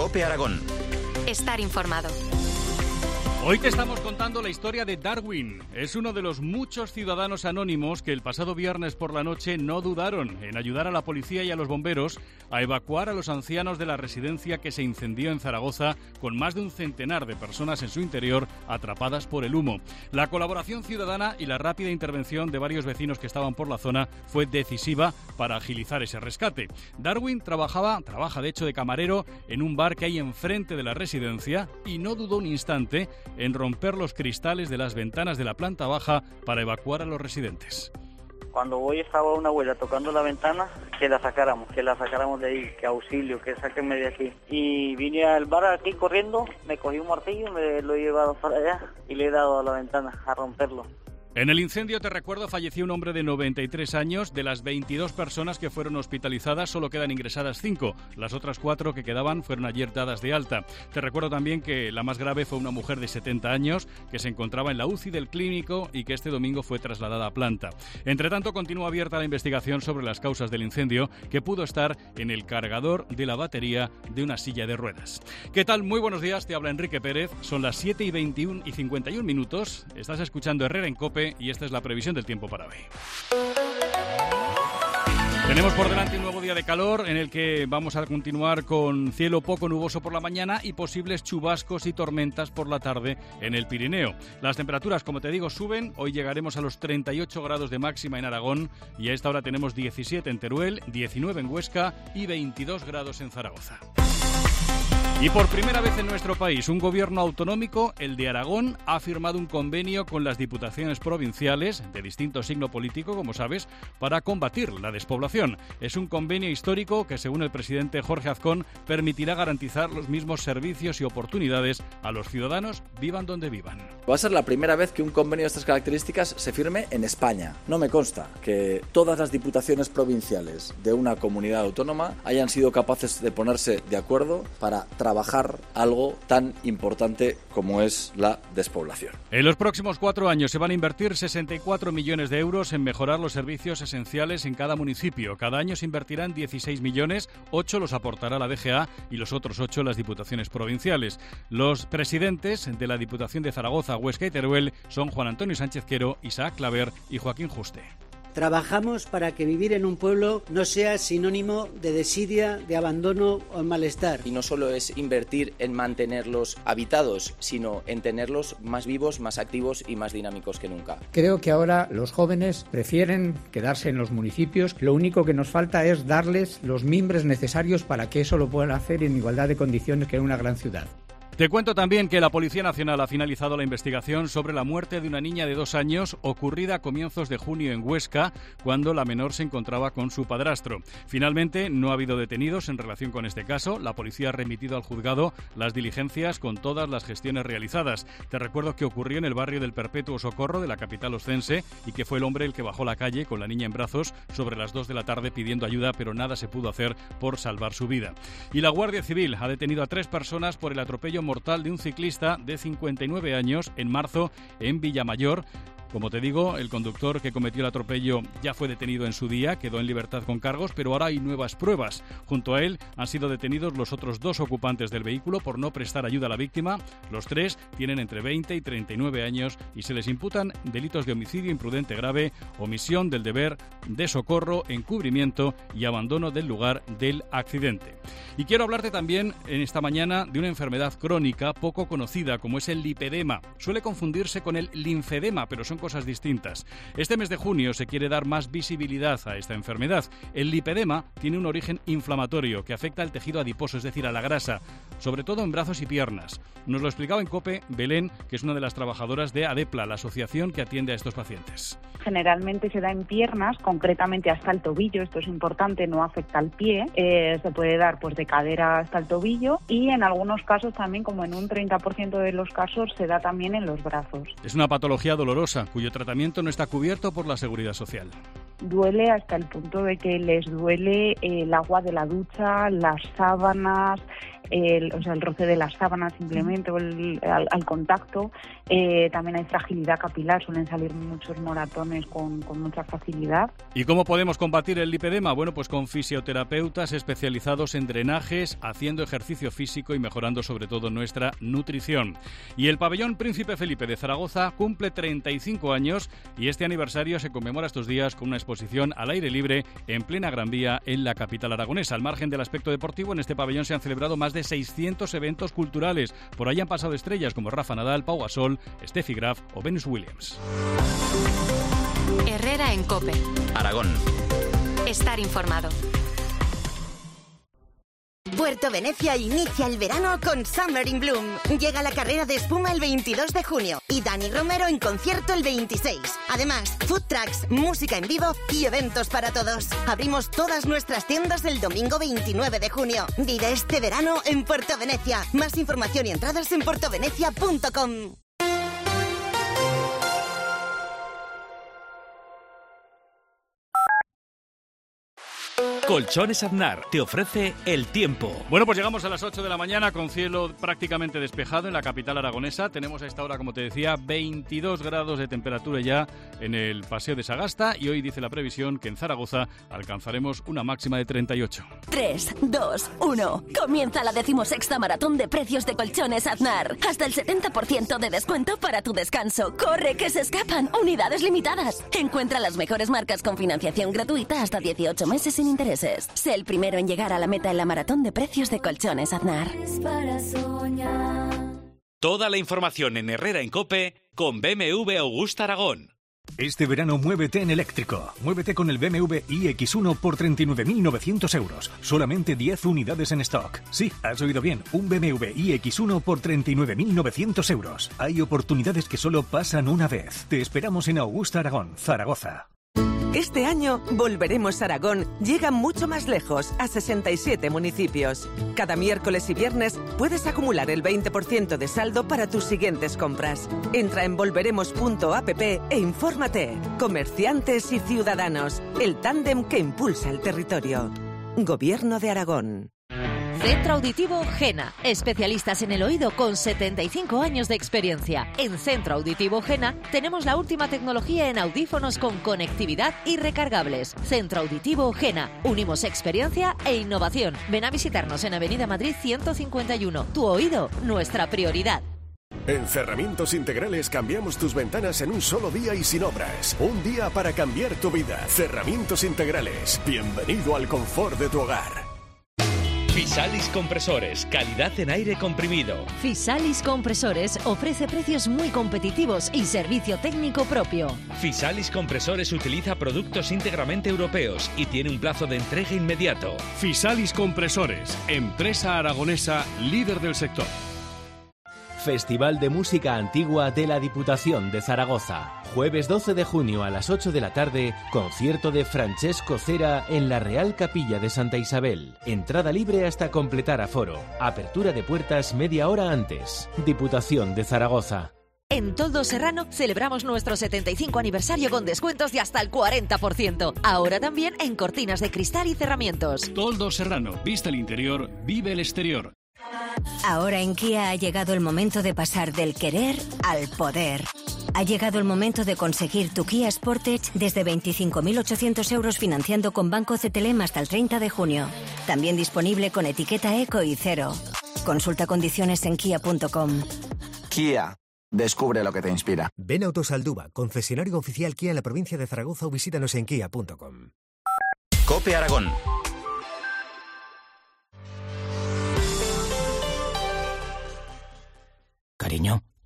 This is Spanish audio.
COPE Aragón. Estar informado. Hoy te estamos contando la historia de Darwin. Es uno de los muchos ciudadanos anónimos que el pasado viernes por la noche no dudaron en ayudar a la policía y a los bomberos a evacuar a los ancianos de la residencia que se incendió en Zaragoza, con más de un centenar de personas en su interior atrapadas por el humo. La colaboración ciudadana y la rápida intervención de varios vecinos que estaban por la zona fue decisiva para agilizar ese rescate. Darwin trabaja de hecho de camarero en un bar que hay enfrente de la residencia y no dudó un instante en romper los cristales de las ventanas de la planta baja para evacuar a los residentes. Cuando voy estaba una abuela tocando la ventana, que la sacáramos de ahí, que auxilio, que sáquenme de aquí. Y vine al bar aquí corriendo, me cogí un martillo, me lo he llevado para allá y le he dado a la ventana a romperlo. En el incendio, te recuerdo, falleció un hombre de 93 años. De las 22 personas que fueron hospitalizadas, solo quedan ingresadas 5. Las otras 4 que quedaban fueron ayer dadas de alta. Te recuerdo también que la más grave fue una mujer de 70 años que se encontraba en la UCI del clínico y que este domingo fue trasladada a planta. Entre tanto, continúa abierta la investigación sobre las causas del incendio, que pudo estar en el cargador de la batería de una silla de ruedas. ¿Qué tal? Muy buenos días, te habla Enrique Pérez. Son las 7:21 y 51 minutos. Estás escuchando Herrera en COPE y esta es la previsión del tiempo para hoy. Tenemos por delante un nuevo día de calor en el que vamos a continuar con cielo poco nuboso por la mañana y posibles chubascos y tormentas por la tarde en el Pirineo. Las temperaturas, como te digo, suben. Hoy llegaremos a los 38 grados de máxima en Aragón y a esta hora tenemos 17 en Teruel, 19 en Huesca y 22 grados en Zaragoza. Y por primera vez en nuestro país, un gobierno autonómico, el de Aragón, ha firmado un convenio con las diputaciones provinciales de distinto signo político, como sabes, para combatir la despoblación. Es un convenio histórico que, según el presidente Jorge Azcón, permitirá garantizar los mismos servicios y oportunidades a los ciudadanos, vivan donde vivan. Va a ser la primera vez que un convenio de estas características se firme en España. No me consta que todas las diputaciones provinciales de una comunidad autónoma hayan sido capaces de ponerse de acuerdo para trabajar algo tan importante como es la despoblación. En los próximos 4 años se van a invertir 64 millones de euros en mejorar los servicios esenciales en cada municipio. Cada año se invertirán 16 millones, 8 los aportará la DGA y los otros 8 las diputaciones provinciales. Los presidentes de la Diputación de Zaragoza, Huesca y Teruel son Juan Antonio Sánchez Quero, Isaac Claver y Joaquín Juste. Trabajamos para que vivir en un pueblo no sea sinónimo de desidia, de abandono o malestar. Y no solo es invertir en mantenerlos habitados, sino en tenerlos más vivos, más activos y más dinámicos que nunca. Creo que ahora los jóvenes prefieren quedarse en los municipios. Lo único que nos falta es darles los mimbres necesarios para que eso lo puedan hacer en igualdad de condiciones que en una gran ciudad. Te cuento también que la Policía Nacional ha finalizado la investigación sobre la muerte de una niña de 2 años ocurrida a comienzos de junio en Huesca, cuando la menor se encontraba con su padrastro. Finalmente, no ha habido detenidos en relación con este caso. La policía ha remitido al juzgado las diligencias con todas las gestiones realizadas. Te recuerdo que ocurrió en el barrio del Perpetuo Socorro de la capital oscense y que fue el hombre el que bajó a la calle con la niña en brazos sobre las 2 de la tarde pidiendo ayuda, pero nada se pudo hacer por salvar su vida. Y la Guardia Civil ha detenido a 3 personas por el atropello mortal de un ciclista de 59 años en marzo en Villamayor. Como te digo, el conductor que cometió el atropello ya fue detenido en su día, quedó en libertad con cargos, pero ahora hay nuevas pruebas. Junto a él han sido detenidos los otros 2 ocupantes del vehículo por no prestar ayuda a la víctima. Los 3 tienen entre 20 y 39 años y se les imputan delitos de homicidio imprudente grave, omisión del deber de socorro, encubrimiento y abandono del lugar del accidente. Y quiero hablarte también en esta mañana de una enfermedad crónica poco conocida como es el lipedema. Suele confundirse con el linfedema, pero son cosas distintas. Este mes de junio se quiere dar más visibilidad a esta enfermedad. El lipedema tiene un origen inflamatorio que afecta al tejido adiposo, es decir, a la grasa, sobre todo en brazos y piernas. Nos lo explicaba en COPE Belén, que es una de las trabajadoras de ADEPLA, la asociación que atiende a estos pacientes. Generalmente se da en piernas, concretamente hasta el tobillo, esto es importante, no afecta al pie. Se puede dar pues de cadera hasta el tobillo y en algunos casos también, como en un 30% de los casos, se da también en los brazos. Es una patología dolorosa cuyo tratamiento no está cubierto por la Seguridad Social. duele hasta el punto de que les duele el agua de la ducha, las sábanas, el roce de las sábanas simplemente o al contacto. También hay fragilidad capilar, suelen salir muchos moratones con mucha facilidad. ¿Y cómo podemos combatir el lipedema? Bueno, pues con fisioterapeutas especializados en drenajes, haciendo ejercicio físico y mejorando sobre todo nuestra nutrición. Y el Pabellón Príncipe Felipe de Zaragoza cumple 35 años y este aniversario se conmemora estos días con una exposición al aire libre en plena Gran Vía en la capital aragonesa. Al margen del aspecto deportivo, en este pabellón se han celebrado más de 600 eventos culturales. Por ahí han pasado estrellas como Rafa Nadal, Pau Gasol, Steffi Graf o Venus Williams. Herrera en COPE. Aragón. Estar informado. Puerto Venecia inicia el verano con Summer in Bloom. Llega la carrera de espuma el 22 de junio y Dani Romero en concierto el 26. Además, food trucks, música en vivo y eventos para todos. Abrimos todas nuestras tiendas el domingo 29 de junio. Vive este verano en Puerto Venecia. Más información y entradas en puertovenecia.com. Colchones Aznar te ofrece el tiempo. Bueno, pues llegamos a las 8 de la mañana con cielo prácticamente despejado en la capital aragonesa. Tenemos a esta hora, como te decía, 22 grados de temperatura ya en el Paseo de Sagasta y hoy dice la previsión que en Zaragoza alcanzaremos una máxima de 38. 3, 2, 1. Comienza la 16ª maratón de precios de Colchones Aznar. Hasta el 70% de descuento para tu descanso. ¡Corre, que se escapan! Unidades limitadas. Encuentra las mejores marcas con financiación gratuita hasta 18 meses sin intereses. Sé el primero en llegar a la meta en la maratón de precios de Colchones Aznar. Toda la información en Herrera en COPE con BMW Augusta Aragón. Este verano muévete en eléctrico. Muévete con el BMW iX1 por 39.900 euros. Solamente 10 unidades en stock. Sí, has oído bien. Un BMW iX1 por 39.900 euros. Hay oportunidades que solo pasan una vez. Te esperamos en Augusta Aragón, Zaragoza. Este año, Volveremos a Aragón llega mucho más lejos, a 67 municipios. Cada miércoles y viernes puedes acumular el 20% de saldo para tus siguientes compras. Entra en volveremos.app e infórmate. Comerciantes y ciudadanos, el tándem que impulsa el territorio. Gobierno de Aragón. Centro Auditivo Gena, especialistas en el oído con 75 años de experiencia. En Centro Auditivo Gena tenemos la última tecnología en audífonos con conectividad y recargables. Centro Auditivo Gena, unimos experiencia e innovación. Ven a visitarnos en Avenida Madrid 151. Tu oído, nuestra prioridad. En Cerramientos Integrales cambiamos tus ventanas en un solo día y sin obras. Un día para cambiar tu vida. Cerramientos Integrales. Bienvenido al confort de tu hogar. Fisalis Compresores, calidad en aire comprimido. Fisalis Compresores ofrece precios muy competitivos y servicio técnico propio. Fisalis Compresores utiliza productos íntegramente europeos y tiene un plazo de entrega inmediato. Fisalis Compresores, empresa aragonesa líder del sector. Festival de Música Antigua de la Diputación de Zaragoza. Jueves 12 de junio a las 8 de la tarde, concierto de Francesco Cera en la Real Capilla de Santa Isabel. Entrada libre hasta completar aforo. Apertura de puertas media hora antes. Diputación de Zaragoza. En Toldo Serrano celebramos nuestro 75 aniversario con descuentos de hasta el 40%. Ahora también en cortinas de cristal y cerramientos. Toldo Serrano, vista el interior, vive el exterior. Ahora en Kia ha llegado el momento de pasar del querer al poder. Ha llegado el momento de conseguir tu Kia Sportage desde 25.800 euros financiando con Banco CTLM hasta el 30 de junio. También disponible con etiqueta eco y cero. Consulta condiciones en kia.com. Kia. Descubre lo que te inspira. Ven a Autosaldúa, concesionario oficial Kia en la provincia de Zaragoza o visítanos en kia.com. COPE Aragón. Cariño,